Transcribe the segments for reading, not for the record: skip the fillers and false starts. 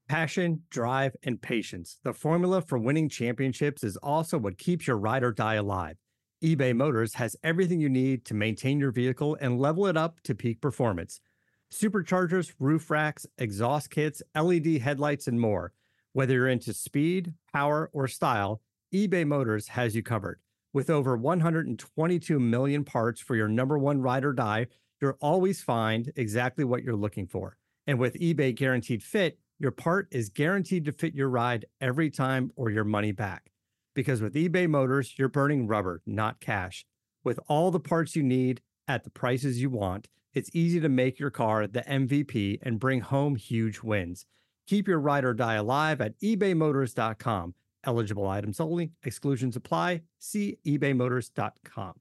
Passion, drive, and patience. The formula for winning championships is also what keeps your ride or die alive. eBay Motors has everything you need to maintain your vehicle and level it up to peak performance. Superchargers, roof racks, exhaust kits, LED headlights, and more. Whether you're into speed, power, or style, eBay Motors has you covered. With over 122 million parts for your number one ride or die, you'll always find exactly what you're looking for. And with eBay Guaranteed Fit, your part is guaranteed to fit your ride every time or your money back. Because with eBay Motors, you're burning rubber, not cash. With all the parts you need at the prices you want, it's easy to make your car the MVP and bring home huge wins. Keep your ride or die alive at ebaymotors.com. Eligible items only, exclusions apply. See ebaymotors.com.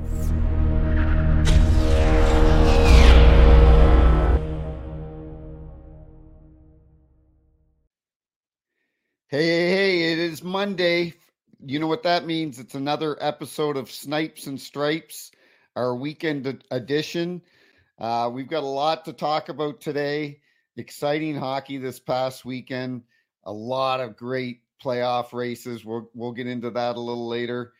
Hey, it is Monday. You know what that means. It's another episode of Snipes and Stripes, our weekend edition. We've got a lot to talk about today. Exciting hockey this past weekend. A lot of great playoff races. We'll get into that a little later.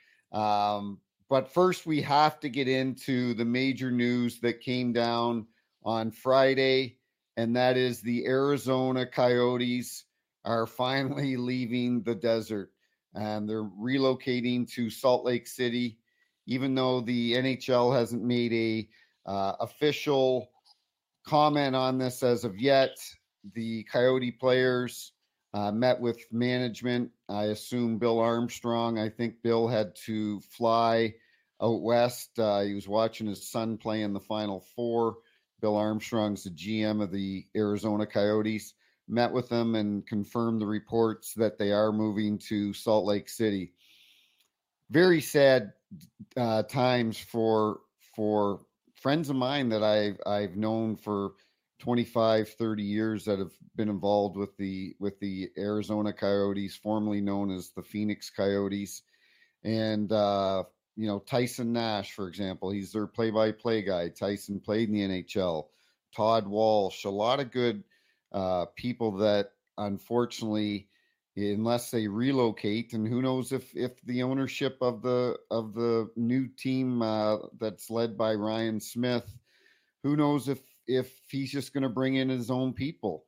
But first, we have to get into the major news that came down on Friday, and that is the Arizona Coyotes are finally leaving the desert, and they're relocating to Salt Lake City. Even though the NHL hasn't made a official comment on this as of yet, the Coyote players met with management. I assume Bill Armstrong. I think Bill had to fly out west. He was watching his son play in the Final Four. Bill Armstrong's the GM of the Arizona Coyotes. Met with them and confirmed the reports that they are moving to Salt Lake City. Very sad times for friends of mine that I've known for 25, 30 years that have been involved with the Arizona Coyotes, formerly known as the Phoenix Coyotes. And Tyson Nash, for example, he's their play-by-play guy. Tyson played in the NHL. Todd Walsh, a lot of good people that unfortunately, unless they relocate, and who knows if the ownership of the new team that's led by Ryan Smith, who knows if he's just going to bring in his own people.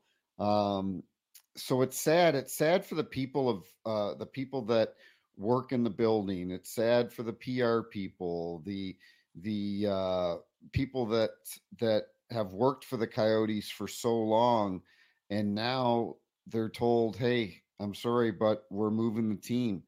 So it's sad. It's sad for the people of the people that work in the building. It's sad for the PR people, the people that have worked for the Coyotes for so long, and now they're told, hey, I'm sorry, but we're moving the team.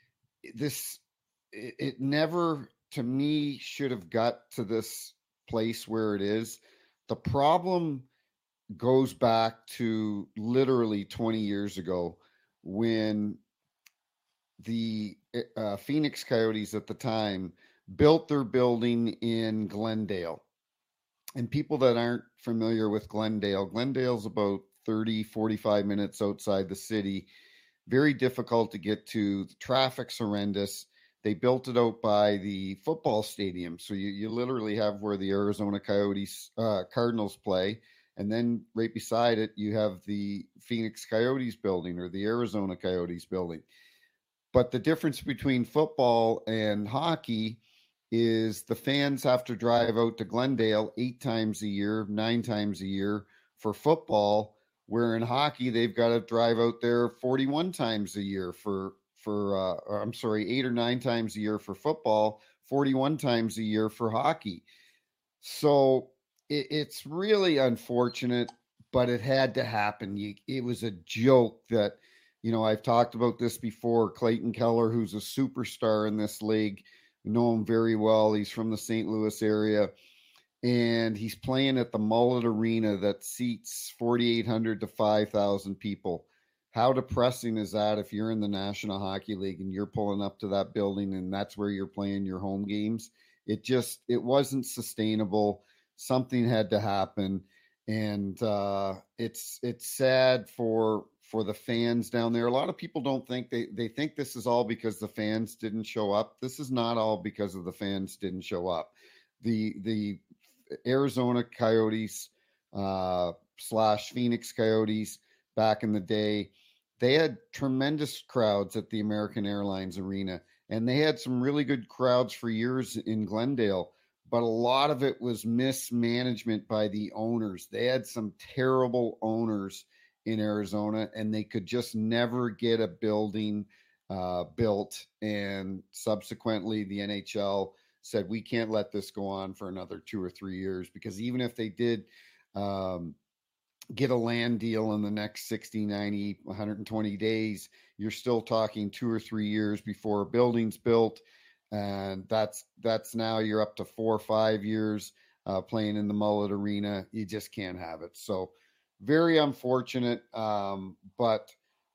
It never, to me, should have got to this place where it is. The problem goes back to literally 20 years ago when the Phoenix Coyotes at the time built their building in Glendale. And people that aren't familiar with Glendale's about 30, 45 minutes outside the city. Very difficult to get to. The traffic's horrendous. They built it out by the football stadium. So you literally have where the Arizona Coyotes, Cardinals play. And then right beside it, you have the Phoenix Coyotes building or the Arizona Coyotes building. But the difference between football and hockey is the fans have to drive out to Glendale 8 times a year, 9 times a year for football, where in hockey, they've got to drive out there 41 times a year for 8 or 9 times a year for football, 41 times a year for hockey. So it's really unfortunate, but it had to happen. It was a joke that, I've talked about this before. Clayton Keller, who's a superstar in this league, know him very well. He's from the St. Louis area, and he's playing at the Mullet Arena that seats 4,800 to 5,000 people. How depressing is that if you're in the National Hockey League and you're pulling up to that building and that's where you're playing your home games? It wasn't sustainable. Something had to happen, and it's sad for the fans down there. A lot of people don't think they think this is all because the fans didn't show up. This is not all because of the fans didn't show up. The Arizona Coyotes / Phoenix Coyotes, back in the day, they had tremendous crowds at the American Airlines Arena, and they had some really good crowds for years in Glendale, but a lot of it was mismanagement by the owners. They had some terrible owners in Arizona, and they could just never get a building built. And subsequently, the NHL said, we can't let this go on for another 2 or 3 years, because even if they did get a land deal in the next 60, 90, 120 days, you're still talking 2 or 3 years before a building's built. And that's now you're up to 4 or 5 years playing in the Mullet Arena. You just can't have it. So very unfortunate. But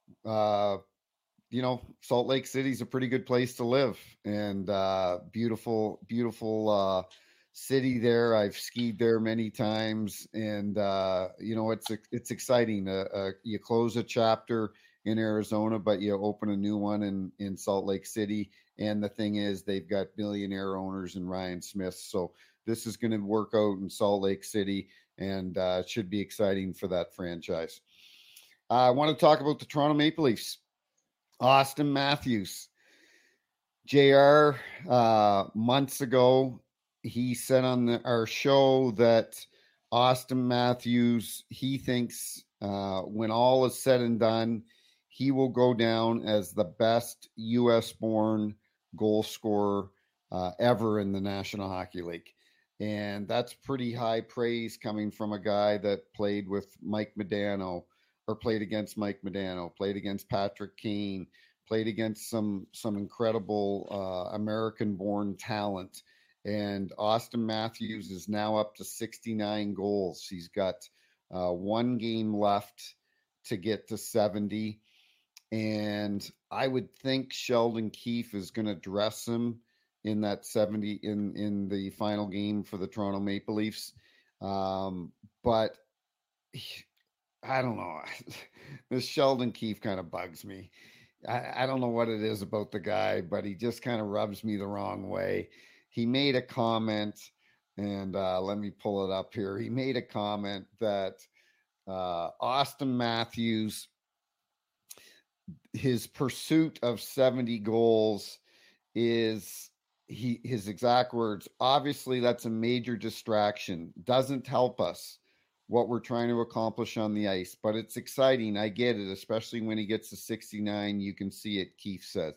Salt Lake City's a pretty good place to live, and beautiful city there. I've skied there many times, and it's exciting. You close a chapter in Arizona, but you open a new one in Salt Lake City. And the thing is, they've got billionaire owners in Ryan Smith, so this is going to work out in Salt Lake City, and it should be exciting for that franchise. I want to talk about the Toronto Maple Leafs. Auston Matthews, JR, months ago, he said on our show that Auston Matthews, he thinks when all is said and done, he will go down as the best U.S.-born goal scorer ever in the National Hockey League. And that's pretty high praise coming from a guy that played with Mike Modano, or played against Mike Modano, played against Patrick Kane, played against some incredible American-born talent. And Auston Matthews is now up to 69 goals. He's got one game left to get to 70. And I would think Sheldon Keefe is going to dress him in that 70 in the final game for the Toronto Maple Leafs. But I don't know. This Sheldon Keefe kind of bugs me. I don't know what it is about the guy, but he just kind of rubs me the wrong way. He made a comment, and let me pull it up here. He made a comment that Auston Matthews, his pursuit of 70 goals is, his exact words, obviously that's a major distraction. Doesn't help us what we're trying to accomplish on the ice, but it's exciting. I get it, especially when he gets to 69. You can see it, Keefe says.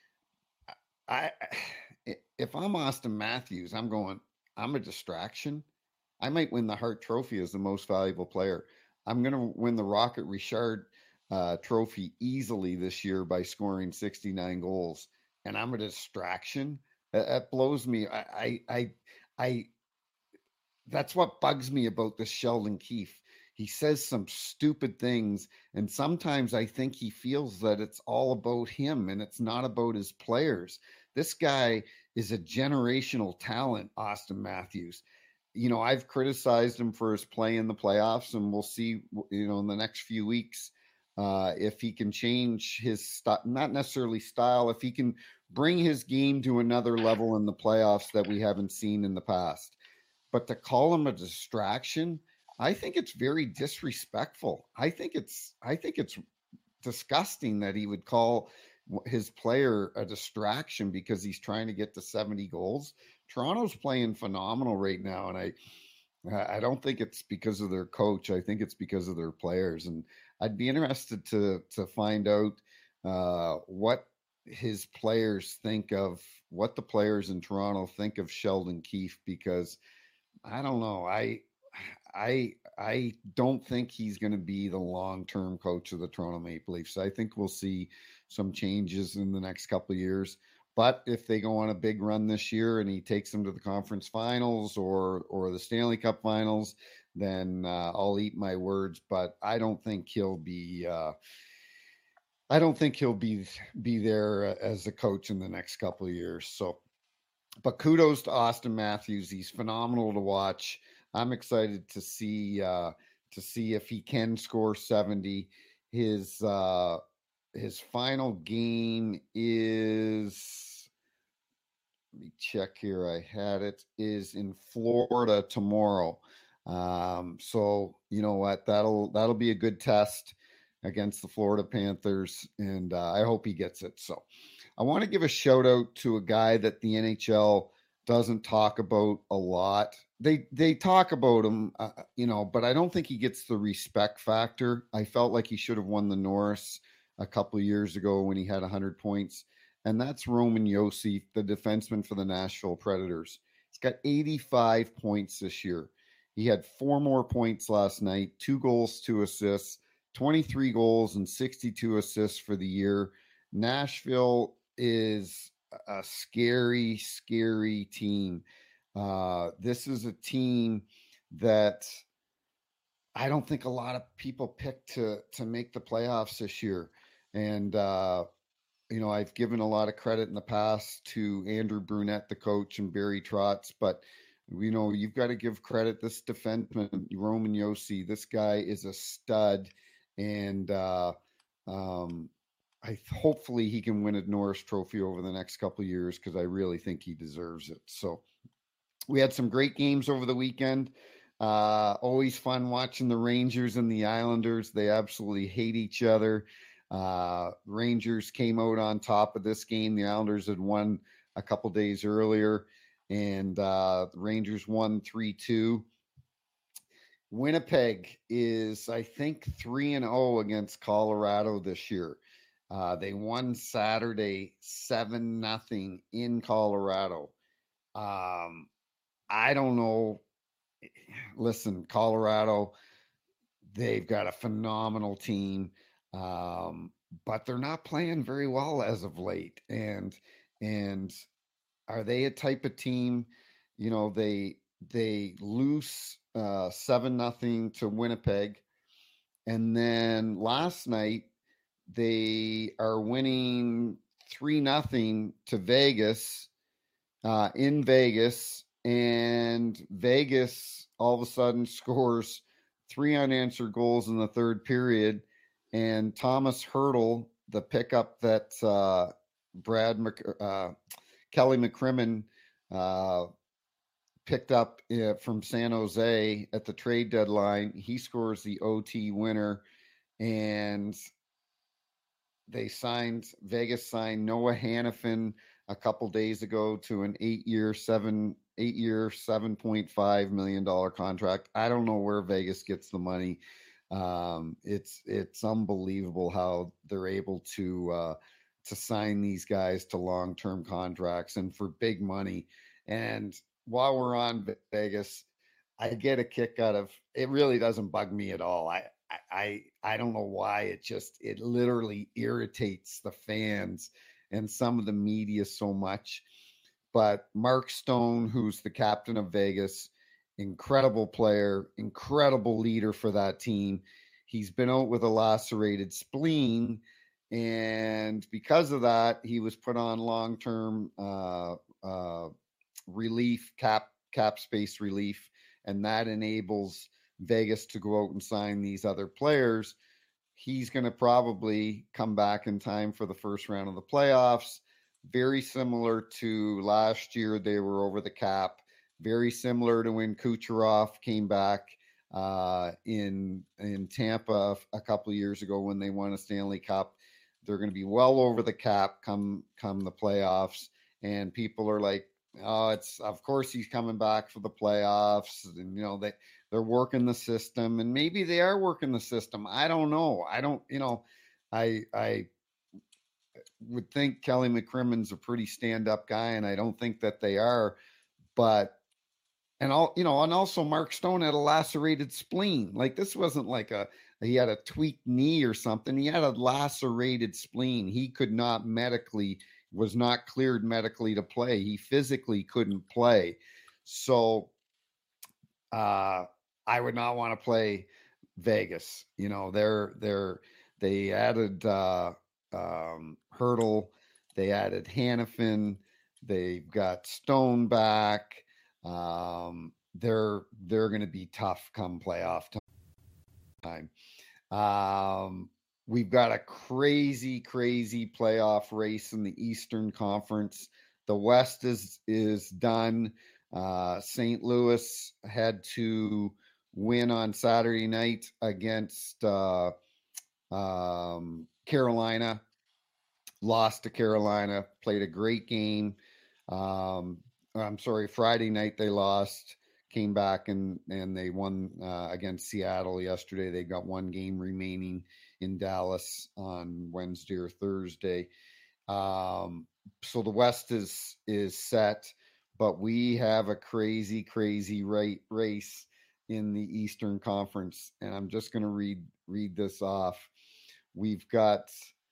If I'm Auston Matthews, I'm a distraction. I might win the Hart Trophy as the most valuable player. I'm going to win the Rocket Richard trophy easily this year by scoring 69 goals, and I'm a distraction. That blows me. I that's what bugs me about this Sheldon Keefe. He says some stupid things, and sometimes I think he feels that it's all about him and it's not about his players. This guy is a generational talent, Auston Matthews. I've criticized him for his play in the playoffs, and we'll see, in the next few weeks, if he can change his not necessarily style, if he can bring his game to another level in the playoffs that we haven't seen in the past. But to call him a distraction, I think it's very disrespectful. I think it's disgusting that he would call his player a distraction because he's trying to get to 70 goals. Toronto's playing phenomenal right now, and I don't think it's because of their coach. I think it's because of their players, and I'd be interested to find out what his players think of, what the players in Toronto think of Sheldon Keefe, because I don't know. I don't think he's going to be the long-term coach of the Toronto Maple Leafs. I think we'll see some changes in the next couple of years. But if they go on a big run this year and he takes them to the conference finals or the Stanley Cup finals, then I'll eat my words. But I don't think he'll be. I don't think he'll be there as a coach in the next couple of years. So, but kudos to Auston Matthews. He's phenomenal to watch. I'm excited to see if he can score 70. His final game is, let me check here. I had it, is in Florida tomorrow. So you know what? That'll be a good test against the Florida Panthers, and I hope he gets it. So I want to give a shout out to a guy that the NHL doesn't talk about a lot. They talk about him, but I don't think he gets the respect factor. I felt like he should have won the Norris a couple of years ago when he had 100 points, and that's Roman Josi, the defenseman for the Nashville Predators. He's got 85 points this year. He had 4 more points last night, 2 goals, 2 assists, 23 goals and 62 assists for the year. Nashville is a scary, scary team. This is a team that I don't think a lot of people picked to make the playoffs this year. And, I've given a lot of credit in the past to Andrew Brunette, the coach, and Barry Trotz, but you've got to give credit. This defenseman, Roman Josi, this guy is a stud, and hopefully he can win a Norris Trophy over the next couple of years because I really think he deserves it. So we had some great games over the weekend. Always fun watching the Rangers and the Islanders. They absolutely hate each other. Rangers came out on top of this game. The Islanders had won a couple days earlier, and the Rangers won 3-2. Winnipeg is, I think, 3-0 against Colorado this year. They won Saturday 7-0 in Colorado. I don't know. Listen, Colorado, they've got a phenomenal team, but they're not playing very well as of late. And are they a type of team? They lose 7-0 to Winnipeg, and then last night they are winning 3-0 to Vegas in Vegas, and Vegas all of a sudden scores 3 unanswered goals in the third period, and Thomas Hertl, the pickup that Kelly McCrimmon picked up from San Jose at the trade deadline, he scores the OT winner, and Vegas signed Noah Hannafin a couple days ago to an 8-year, $7.5 million contract. I don't know where Vegas gets the money. It's unbelievable how they're able to sign these guys to long-term contracts and for big money. And while we're on Vegas, I get a kick out of it. Really doesn't bug me at all. I don't know why. It literally irritates the fans and some of the media so much. But Mark Stone, who's the captain of Vegas, incredible player, incredible leader for that team. He's been out with a lacerated spleen, and because of that, he was put on long-term relief, cap space relief, and that enables Vegas to go out and sign these other players. He's going to probably come back in time for the first round of the playoffs. Very similar to last year, they were over the cap. Very similar to when Kucherov came back in Tampa a couple of years ago when they won a Stanley Cup. They're going to be well over the cap come the playoffs, and people are like, "Oh, it's of course he's coming back for the playoffs," and they're working the system, and maybe they are working the system. I don't know. I would think Kelly McCrimmon's a pretty stand-up guy, and I don't think that they are. But and also Mark Stone had a lacerated spleen. Like, this wasn't like he had a tweaked knee or something. He had a lacerated spleen. He was not cleared medically to play. He physically couldn't play. So I would not want to play Vegas. They added Hertl, they added Hannafin, they've got Stone back. They're going to be tough come playoff time. We've got a crazy playoff race in the Eastern Conference. The West is done. St. Louis had to win on Saturday night against Carolina lost to Carolina, played a great game. Friday night they lost, came back and they won against Seattle yesterday. They got one game remaining in Dallas on Wednesday or Thursday. So the West is set, but we have a crazy race in the Eastern Conference, and I'm just going to read this off. We've got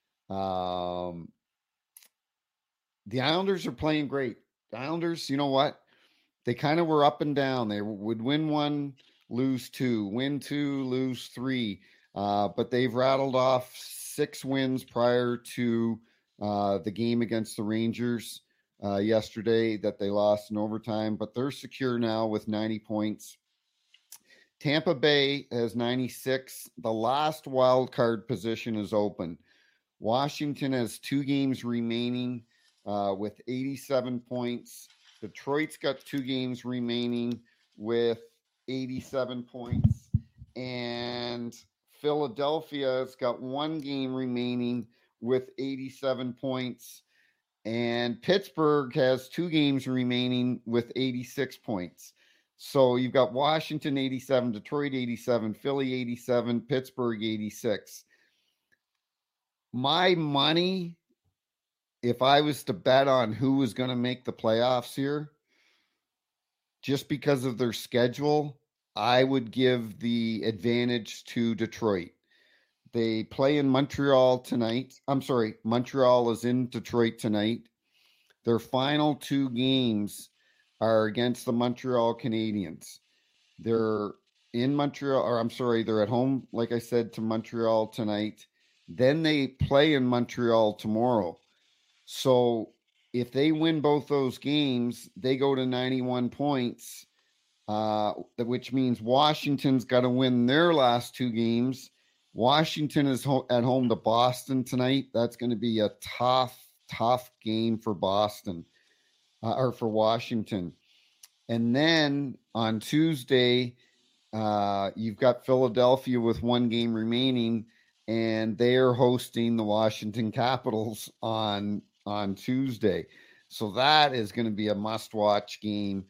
the Islanders are playing great. The Islanders, you know what? They kind of were up and down. They would win one, lose two, win two, lose three. But they've rattled off 6 wins prior to the game against the Rangers yesterday that they lost in overtime. But they're secure now with 90 points. Tampa Bay has 96. The last wild card position is open. Washington has 2 games remaining with 87 points. Detroit's got 2 games remaining with 87 points. And Philadelphia's got 1 game remaining with 87 points. And Pittsburgh has 2 games remaining with 86 points. So you've got Washington 87, Detroit 87, Philly 87, Pittsburgh 86. My money, if I was to bet on who was going to make the playoffs here, just because of their schedule, I would give the advantage to Detroit. They play in Montreal tonight. Montreal is in Detroit tonight. Their final 2 games are against the Montreal Canadiens. They're in Montreal, they're at home, like I said, to Montreal tonight. Then they play in Montreal tomorrow. So if they win both those games, they go to 91 points, which means Washington's got to win their last 2 games. Washington is at home to Boston tonight. That's going to be a tough game for Boston or for Washington. And then on Tuesday, you've got Philadelphia with 1 game remaining, and they are hosting the Washington Capitals on Tuesday. So that is going to be a must-watch game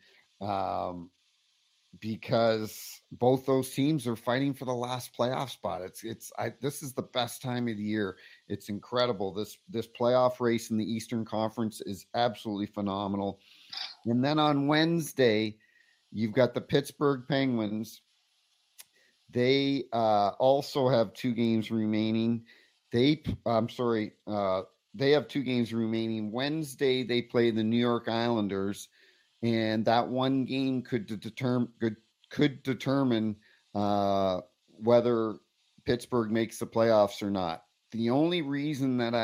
because both those teams are fighting for the last playoff spot. This is the best time of the year. It's incredible. This playoff race in the Eastern Conference is absolutely phenomenal. And then on Wednesday, you've got the Pittsburgh Penguins. They also have 2 games remaining. They have 2 games remaining. Wednesday, they play the New York Islanders, and that 1 game could determine whether Pittsburgh makes the playoffs or not. The only reason that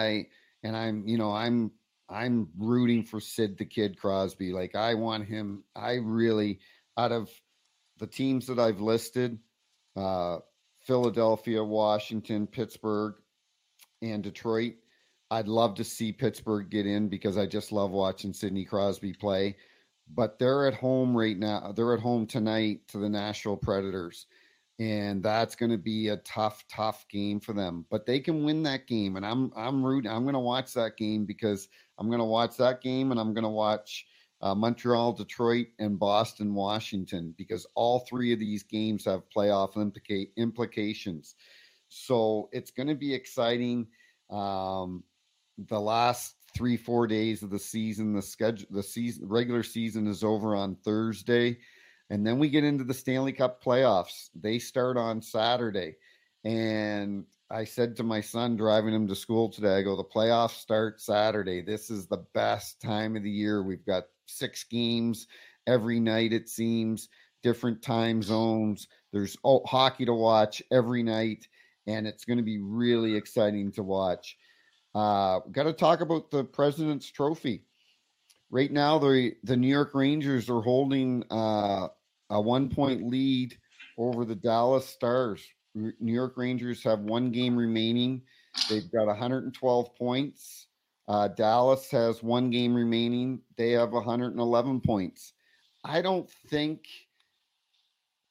I'm rooting for Sid the Kid Crosby. Like, I want him. I really, out of the teams that I've listed, Philadelphia, Washington, Pittsburgh, and Detroit, I'd love to see Pittsburgh get in because I just love watching Sidney Crosby play. But they're at home right now. They're at home tonight to the Nashville Predators. And that's going to be a tough game for them. But they can win that game. And I'm rooting. I'm going to watch that game because I'm going to watch that game, and I'm going to watch Montreal, Detroit, and Boston, Washington, because all 3 of these games have playoff implications. So it's going to be exciting. The last 3-4 days of the season, the regular season is over on Thursday. And then we get into the Stanley Cup playoffs. They start on Saturday. And I said to my son driving him to school today, I go, the playoffs start Saturday. This is the best time of the year. We've got 6 games every night, it seems, different time zones. There's hockey to watch every night, and it's going to be really exciting to watch. Got to talk about the President's Trophy. Right now, the New York Rangers are holding a 1-point lead over the Dallas Stars. New York Rangers have 1 game remaining. They've got 112 points. Dallas has 1 game remaining. They have 111 points. I don't think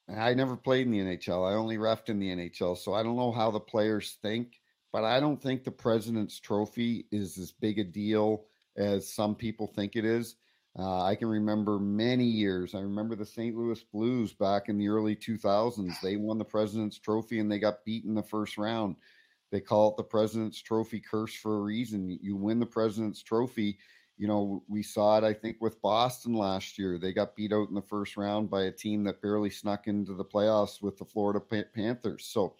I never played in the NHL. I only refed in the NHL, so I don't know how the players think. But I don't think the President's Trophy is as big a deal as some people think it is. I can remember many years. I remember the St. Louis Blues back in the early 2000s. They won the President's Trophy and they got beat in the first round. They call it the President's Trophy curse for a reason. You win the President's Trophy. You know, we saw it, I think, with Boston last year. They got beat out in the first round by a team that barely snuck into the playoffs with the Florida Panthers. So,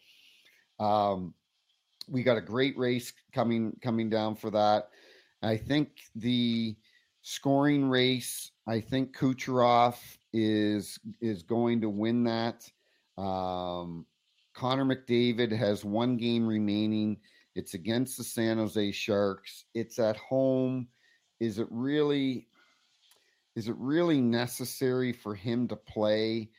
we got a great race coming down for that. I think the scoring race, I think Kucherov is going to win that. Connor McDavid has one game remaining. It's against the San Jose Sharks. It's at home. Is it really necessary for him to play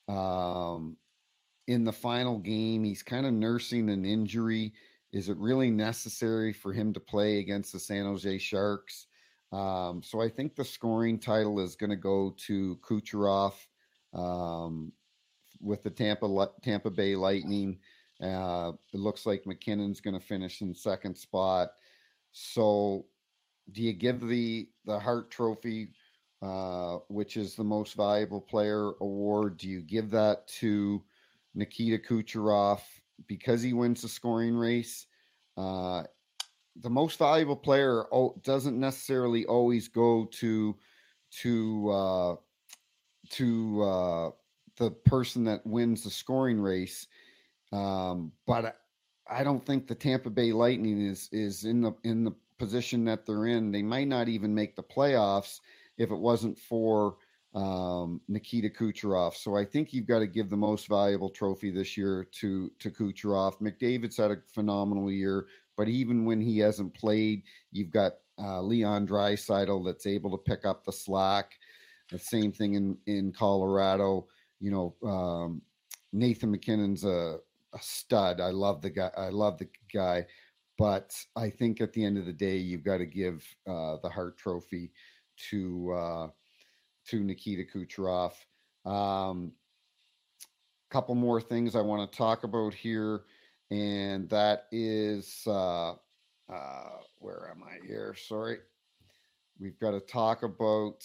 in the final game? He's kind of nursing an injury. Is it really necessary for him to play against the San Jose Sharks? So I think the scoring title is going to go to Kucherov with the Tampa Bay Lightning. It looks like McKinnon's going to finish in second spot. So do you give the Hart Trophy, which is the most valuable player award, do you give that to Nikita Kucherov because he wins the scoring race? The most valuable player doesn't necessarily always go to the person that wins the scoring race. But I don't think the Tampa Bay Lightning is in the position that they're in. They might not even make the playoffs if it wasn't for Nikita Kucherov. So I think you've got to give the most valuable trophy this year to Kucherov. McDavid's had a phenomenal year, but even when he hasn't played, you've got Leon Draisaitl that's able to pick up the slack. The same thing in Colorado. You know, Nathan McKinnon's a stud. I love the guy. But I think at the end of the day, you've got to give the Hart Trophy to Nikita Kucherov. Couple more things I want to talk about here, and that is where am I here? Sorry, we've got to talk about.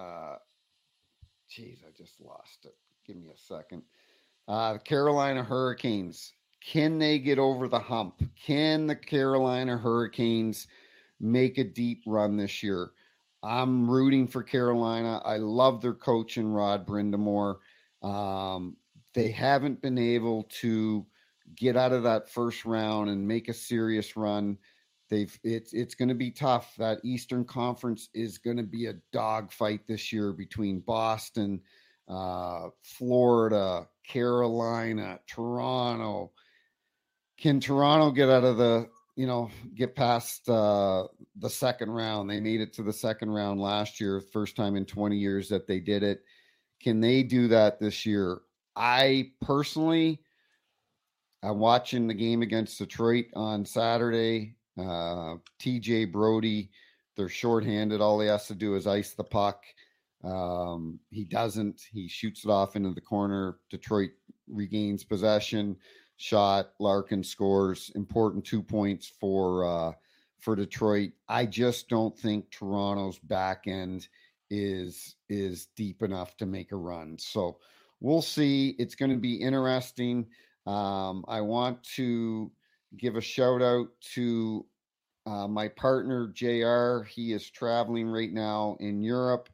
Geez, I just lost it. Give me a second. The Carolina Hurricanes. Can they get over the hump? Can the Carolina Hurricanes make a deep run this year? I'm rooting for Carolina. I love their coach in Rod Brind'Amour. They haven't been able to get out of that first round and make a serious run. It's going to be tough. That Eastern Conference is going to be a dogfight this year between Boston, Florida, Carolina, Toronto. Can Toronto get out of get past the second round? They made it to the second round last year, first time in 20 years that they did it. Can they do that this year? I'm watching the game against Detroit on Saturday. TJ Brody, they're shorthanded. All he has to do is ice the puck. He doesn't. He shoots it off into the corner. Detroit regains possession. Shot. Larkin scores. Important 2 points for Detroit. I just don't think Toronto's back end is deep enough to make a run. So we'll see. It's going to be interesting. I want to give a shout out to my partner, JR. He is traveling right now in Europe,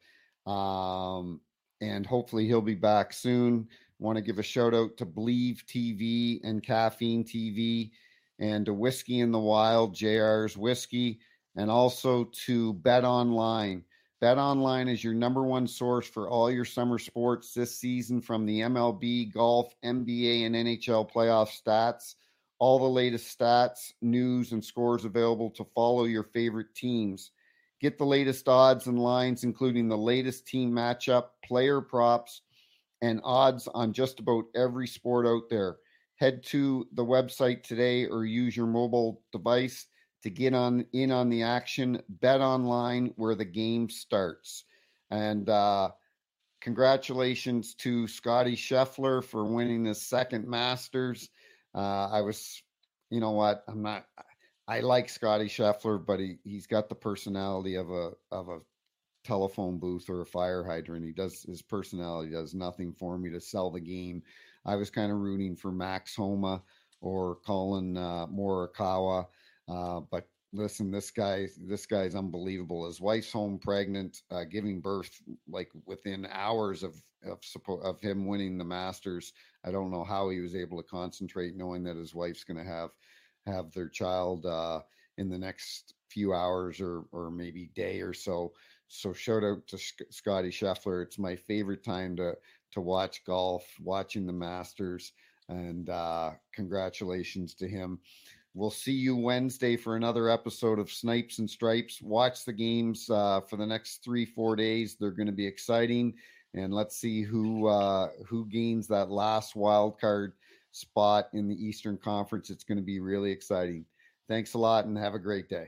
and hopefully he'll be back soon. Want to give a shout out to Believe TV and Caffeine TV and to Whiskey in the Wild, JR's Whiskey, and also to Bet Online. Bet Online is your number one source for all your summer sports this season, from the MLB, golf, NBA, and NHL playoff stats. All the latest stats, news, and scores available to follow your favorite teams. Get the latest odds and lines, including the latest team matchup, player props, and odds on just about every sport out there. Head to the website today or use your mobile device to get in on the action. Bet Online, where the game starts. And congratulations to Scotty Scheffler for winning his second Masters. You know what? I like Scotty Scheffler, but he's got the personality of a telephone booth or a fire hydrant. His personality does nothing for me to sell the game. I was kind of rooting for Max Homa or Colin Morikawa, but listen, this guy's unbelievable. His wife's home pregnant, giving birth like within hours of him winning the Masters. I don't know how he was able to concentrate knowing that his wife's going to have their child in the next few hours or maybe day or so. So shout out to Scotty Scheffler. It's my favorite time to watch golf, watching the Masters, and congratulations to him. We'll see you Wednesday for another episode of Snipes and Stripes. Watch the games for the next 3-4 days. They're going to be exciting, and let's see who gains that last wild card spot in the Eastern Conference. It's going to be really exciting. Thanks a lot, and have a great day.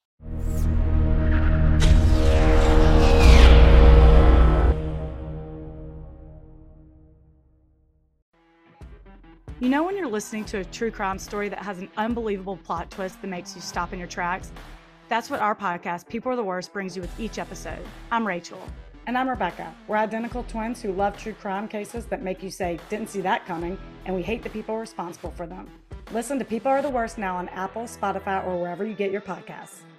You know when you're listening to a true crime story that has an unbelievable plot twist that makes you stop in your tracks? That's what our podcast, People Are the Worst, brings you with each episode. I'm Rachel. And I'm Rebecca. We're identical twins who love true crime cases that make you say, didn't see that coming, and we hate the people responsible for them. Listen to People Are the Worst now on Apple, Spotify, or wherever you get your podcasts.